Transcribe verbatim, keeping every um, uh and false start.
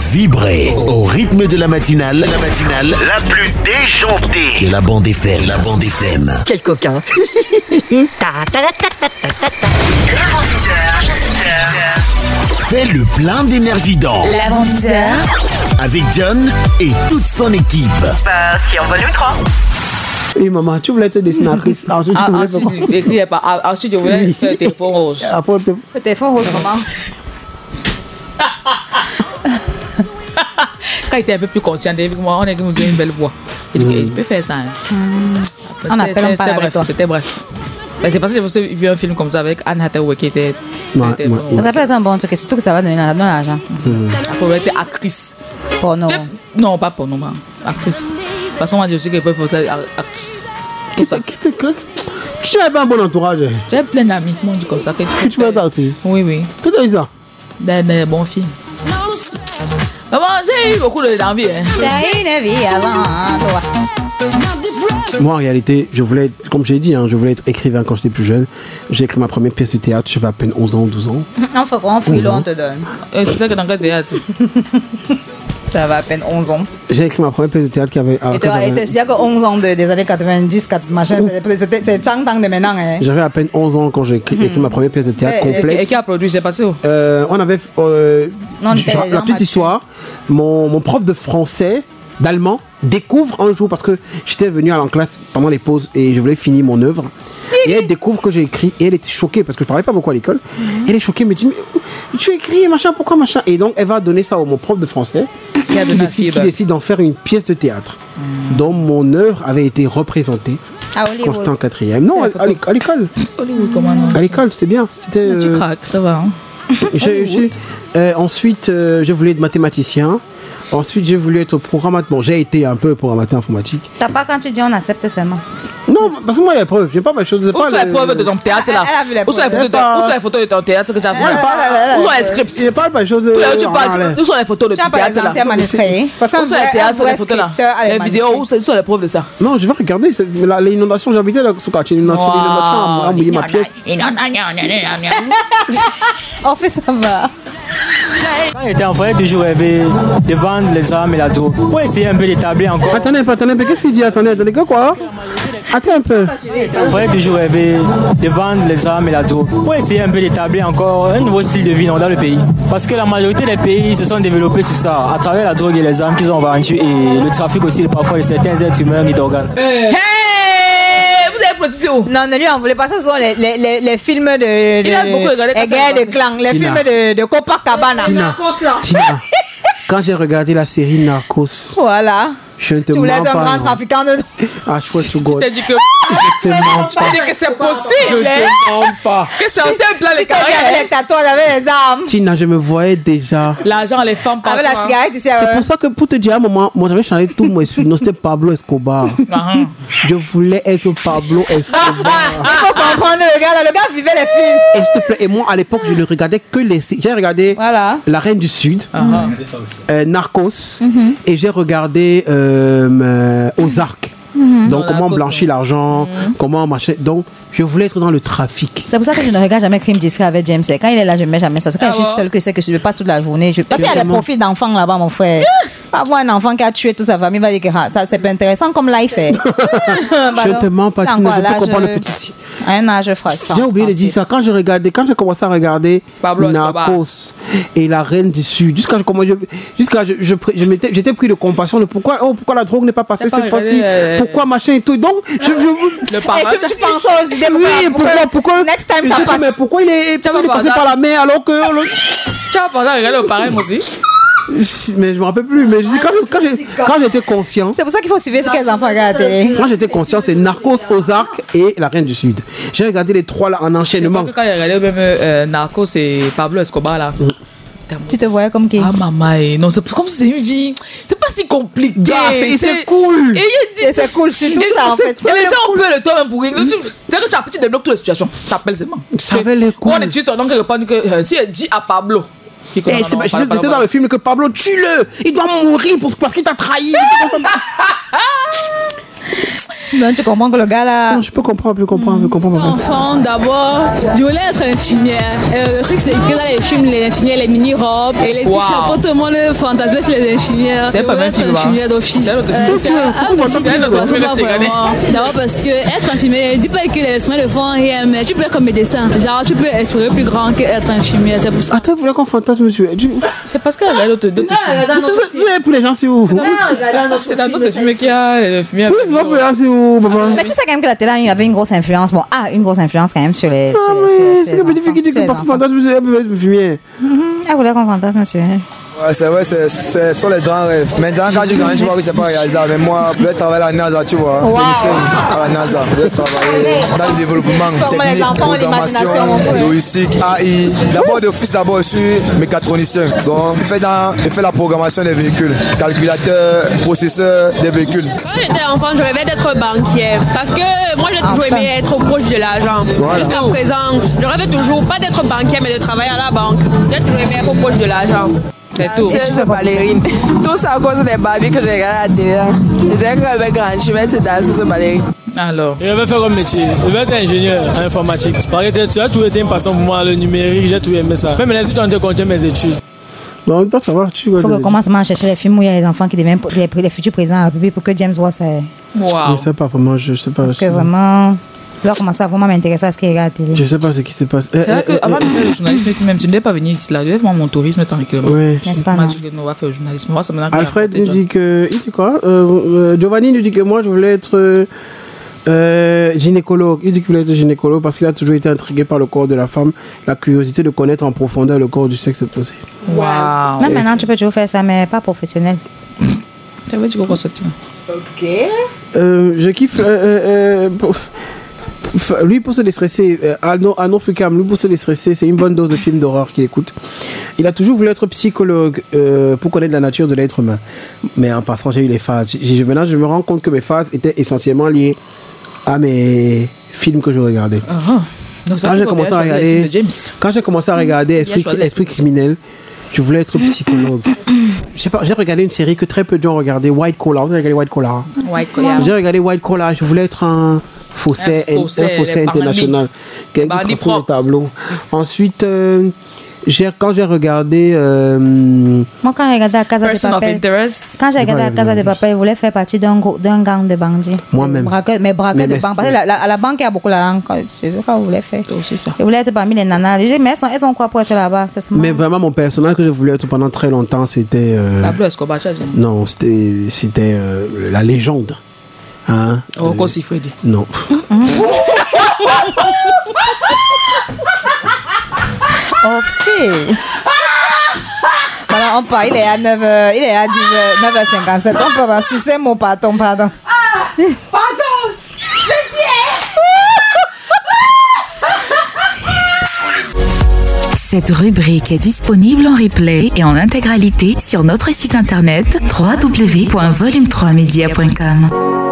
Vibrez au rythme de la matinale, la matinale la plus déjantée de la bande F M. La bande F M. Quel coquin. Fais le plein d'énergie dans L'Avant-dix-heure avec John et toute son équipe. Bah, si en volume trois. Et maman, tu voulais être dessinatrice. Ensuite, tu Ah, voulais ensuite, faire quoi? je n'écrivais pas. Ah, ensuite, je voulais faire le téléphone rose. Après, on te- Le téléphone rose, maman. Quand il était un peu plus conscient, David, moi, on a dit qu'il me une belle voix. Il dit, je peux faire ça. Hein. Après, On c'était- appelle, on c'était- parle C'était avec bref. toi. C'était bref. Ben, c'est parce que j'ai vu un film comme ça avec Anne Hathaway qui était. Ouais, était- ouais, Ça s'appelle un bon truc, et surtout que ça va donner de l'argent. Après, elle était actrice. Pour nous. Non, pas pour nous, mais actrice. De toute façon, moi, je sais qu'elle peut faire actrice. Qui te- qui te- que- Tu n'avais pas un bon entourage. hein. J'ai plein d'amis qui m'ont dit comme ça. Que Que tu veux être artiste. Oui, oui. Qui t'a dit ça? Des, des bons films. Mais bon, j'ai eu beaucoup d'envie. Hein. T'as une vie avant, toi. Moi, en réalité, je voulais être, comme j'ai dit, hein, je voulais être écrivain quand j'étais plus jeune. J'ai écrit ma première pièce de théâtre, j'avais à peine onze ans, douze ans. On fait quoi? On fouille là, on te donne. Euh, C'était que dans quel théâtre? Ça va à peine onze ans. J'ai écrit ma première pièce de théâtre qui avait. ah, Et quand tu j'avais- il y a que onze ans de, des années quatre-vingt-dix, quatre, machin, c'est- c'était- c'est cent ans de maintenant. Hein. J'avais à peine onze ans quand j'ai écrit, écrit ma première pièce de théâtre Eh, eh, Et, complète. et qui a produit? C'est passé où? Euh, on avait. euh, Non, je- t'es la Jean petite Mathieu. histoire. Mon, mon prof de français, d'allemand, découvre un jour, parce que j'étais venu à la classe pendant les pauses et je voulais finir mon œuvre. Et elle découvre que j'ai écrit et elle était choquée parce que je parlais pas beaucoup à l'école. Elle est choquée, elle me dit mais tu écris machin, pourquoi machin? Et donc elle va donner ça au mon prof de français Qui a qui donné décide, qui feedback. décide d'en faire une pièce de théâtre dont mon œuvre avait été représentée À quand j'étais en Hollywood. quatrième. Non, à, C'est la à l'é- à l'école. Hollywood, comment non? À l'école, c'est bien. C'était. Tu euh, craques, ça va. Hein? j'ai- j'ai- euh, ensuite, euh, je voulais être mathématicien. Ensuite, j'ai voulu être programmateur. Bon, j'ai été un peu programmateur informatique. T'as pas quand tu dis on accepte seulement. Non, parce que moi, il y a preuve. J'ai pas ma chose. Où sont les preuves de ton théâtre là? Elle a vu les Où sont les preuves. photos de- où sont les photos de ton théâtre que tu as vu? Où sont les scripts? Il n'y a pas ma chose. Où euh, tu en parles? l'air. Où sont les photos de Tu ton as pas théâtre les là? anciens manuscrits. Parce Où sont les théâtres, les photos là? Les vidéos, où sont où sont les preuves de ça? Non, je vais regarder. c'est- la- L'inondation, j'habitais là, sous quartier. L'inondation, l'inondation a mouillé ma pièce. On fait ça va. Quand j'étais enfant, j'ai toujours rêvé de vendre les armes et la drogue pour essayer un peu d'établir encore. Attendez un peu, attendez un peu. Qu'est-ce qu'il dit? Attendez, attendez. Que quoi? Attends un peu. J'ai toujours rêvé de vendre les armes et la drogue pour essayer un peu d'établir encore un nouveau style de vie dans le pays. Parce que la majorité des pays se sont développés sur ça, à travers la drogue et les armes qu'ils ont vendues et le trafic aussi parfois de certains êtres humains et d'organes. Hey! Vous avez produit où? Non, ne lui en voulez pas. Ce sont les, les, les, les films de. de Il a beaucoup regardé Les quand ça guerres va. de clans, les Tina. films de, de Copacabana. Tina, Tina, quand j'ai regardé la série Narcos, Voilà. je ne te Tu voulais mens être un pas. grand non. trafiquant de. Ah, je to God. T'as dit que. Je te mens Tu as pas. dit que c'est Je possible. hein? te mens pas. Que c'est aussi un plan de Tu t'es dit avec carrière. les tatouages, avec les armes. Tina, je me voyais déjà. L'argent, les femmes, Avec la parfois. cigarette ici. C'est euh, pour ça que pour te dire à un moment, moi j'avais changé tout mon surnom, c'était Pablo Escobar. Ah, Je voulais être Pablo Escobar. Il faut comprendre le gars. là, Le gars vivait les films. Et s'il te plaît, et moi à l'époque je ne regardais que les. J'ai regardé Voilà. La Reine du Sud, euh, Narcos, et j'ai regardé euh, euh, Ozark. Donc Oh, comment Narcos, blanchir l'argent, comment machin. Donc je voulais être dans le trafic. C'est pour ça que je ne regarde jamais Crime Discret avec James. Quand il est là, je ne mets jamais ça. C'est quand Ah je suis bon? seule que c'est que je ne vais pas toute la journée. Je... Parce qu'il y a des Vraiment. profils d'enfants là-bas, mon frère. Pas voir un enfant qui a tué toute sa famille, va dire que ah, ça c'est pas intéressant comme life est. Je ne te mens pas, Tina, je peux comprendre le petit. À un âge frustrant. J'ai oublié de dire ça. Quand je regardais, quand j'ai commencé à regarder Pablo Escobar. Narcos et la Reine du Sud, jusqu'à comment je, jusqu'à je, je, je m'étais, j'étais pris de compassion de pourquoi, oh, pourquoi la drogue n'est pas passée T'as cette pas fois-ci, regardé, euh, pourquoi machin et tout. Donc, je, je, Le Et parent. tu, tu penses aux idées. oui, pourquoi, pourquoi, Next time je ça dis, passe. mais pourquoi il est, pourquoi il est pas passé ça. par la mer alors que, le- Tu as pensé à regarder le parrain aussi? mais je me rappelle plus, mais je dis, quand, quand, j'ai- quand j'étais conscient, C'est pour ça qu'il faut suivre ce que les enfants regardent à la télé. quand j'étais conscient, c'est Narcos, Ozark et la Reine du Sud. J'ai regardé les trois là en enchaînement. Quand il a regardé même euh, Narcos et Pablo Escobar là. Tu te voyais comme qui? Ah maman, eh, non, c'est comme si c'est une vie. C'est pas si compliqué. Ah, c'est- c'est cool. Et il dit, Et c'est cool, c'est tout et- ça en c'est- fait. Et les gens ont peur de toi même pour rien. Tu- C'est que tu as petit débloques toute la situation. Tu appelles seulement. Ça avait l'air cool. On utilise ton nom quelque part que euh, si elle dit à Pablo. qui connaît- Eh, non, c'est- non, j'étais parle pas, j'étais parle dans le film que Pablo tue-le. Il doit mourir pour- parce qu'il t'a trahi. Non, tu comprends que le gars là. Non, je peux comprendre, je peux comprendre, je peux comprendre. Enfant, d'abord, je voulais être infirmière. Et le truc, c'est que dans les films, les infirmières, les mini-robes et les petits Wow. chapeaux, tout le monde fantasme sur les infirmières. C'est Je pas voulais même être film, hein. infirmière d'office. C'est un autre film. Euh, c'est un- un autre film C'est un qui me autre film correspond que tu pas regardais. vraiment. D'abord parce que être infirmière, dis pas que les infirmières ne font rien, mais tu peux être comme médecin. Genre, tu peux explorer plus grand qu'être infirmière. C'est pour ça. Attends, vous voulez qu'on fantasme, monsieur? Tu- C'est parce qu'elle a d'autres d'autres films. Vous avez pour les gens, c'est où? C'est dans d'autres films qu'il y a les films. Oui, c'est pas pour les gens, c'est où, papa? Mais tu sais quand même que la télé avait une grosse influence. Bon, ah, une grosse influence quand même sur les. Ah, sur les- mais sur- sur c'est les que petit enfants, fille qui dit sur que les parce que enfants. fantasme, vous avez fumier. Ah, vous voulez qu'on fantasme, monsieur? Ouais, c'est vrai, c'est, c'est sur les grands rêves. Maintenant, quand tu grandis, tu vois que c'est pas réalisable. Mais moi, je vais travailler à la NASA, tu vois. Wow. Technicien à la NASA. Je vais travailler dans le développement Comme les technique, enfants ont l'imagination, mon programmation, frère. logistique, A I. D'abord, d'office, d'abord, je suis mécatronicien. Donc, je fais, dans, je fais la programmation des véhicules. Calculateur, processeur des véhicules. Quand j'étais enfant, je rêvais d'être banquière. Parce que moi, j'ai toujours Enfin. aimé être proche de l'argent. Voilà. Jusqu'à présent, je rêvais toujours pas d'être banquière, mais de travailler à la banque. J'ai toujours aimé être proche de l'argent. C'est tout. Je suis ballerine. Tout ça à cause des Barbies que j'ai regardé à la télé. Je disais que j'avais grandi, je vais être danseuse de ballerine. Alors. Je vais faire comme métier. Je vais être ingénieur en informatique. Parce que tu as toujours été une passion pour moi, le numérique, j'ai tout aimé ça. Même maintenant, si tu as de continuer mes études. Mais en même temps, ça va, tu vois. Il faut que commence à chercher les films où il y a les enfants qui deviennent les, les futurs présidents de la République pour que James voit ça. Waouh. Je sais pas vraiment, je sais pas. Parce que vraiment, il doit commencer à vraiment m'intéresser à ce qu'il regarde à la télé. Je sais pas ce qui se passe. C'est vrai qu'avant de faire le journalisme ici même, tu ne devais pas venir ici là. Tu devais faire mon tourisme tranquillement. Ouais. N'est-ce pas, On m'a non? dit que nous, on va faire le journalisme. Moi, ça me Alfred nous dit que. Il dit quoi euh, euh, Giovanni nous dit que moi, je voulais être euh, euh, gynécologue. Il dit qu'il voulait être gynécologue parce qu'il a toujours été intrigué par le corps de la femme, la curiosité de connaître en profondeur le corps du sexe opposé. Waouh. Même maintenant, tu peux toujours faire ça, mais pas professionnel. Tu avais dit quoi ça? Euh, je kiffe. Euh, euh, pour- pour- lui, pour se déstresser, euh, Arnaud, Arnaud Fukam, lui, pour se déstresser, c'est une bonne dose de films d'horreur qu'il écoute. Il a toujours voulu être psychologue euh, pour connaître la nature de l'être humain. Mais en passant, j'ai eu les phases. J'ai- j'ai- maintenant, je me rends compte que mes phases étaient essentiellement liées à mes films que je regardais. Ah. Donc, ça Quand veut j'ai dire commencé qu'on à a choisi les regarder, films de James. quand j'ai commencé à regarder Esprit, choisi Esprit criminel, je voulais être psychologue. Je sais pas, j'ai regardé une série que très peu de gens regardaient, White Collar. Vous avez regardé White Collar? White Collar. J'ai regardé White Collar, je voulais être un faussaire, Un un faussaire, un faussaire les international. Quelqu'un Barney qui transforme les propre. tableaux. Ensuite, euh, j'ai- quand j'ai regardé. euh, Moi, quand j'ai regardé la Casa de Person of Papel, interest. quand j'ai regardé la Casa de Papel, il voulait faire partie d'un grou- d'un gang de bandits. Moi-même. Braqueur- mais braqueur Mais- de mais- banque. Parce que la- la- à la banque, il y a beaucoup d'argent. Je sais pas où il voulait faire. Toi aussi, ça. Il voulait être parmi les nanas. J'ai dit, mais elles sont, elles sont quoi pour être là-bas? C'est mais vraiment, mon personnage que je voulais être pendant très longtemps, c'était. euh, Pablo Escobar, tu as dit. non, c'était c'était euh, la légende. Hein? Rocco Euh, Siffredi. non. Oh, fille. Voilà, on part. Il est à neuf heures, il est à dix heures, neuf heures cinquante-sept. On peut pas sucer mon pardon, pardon. Cette rubrique est disponible en replay et en intégralité sur notre site internet w w w point volume trois media point com.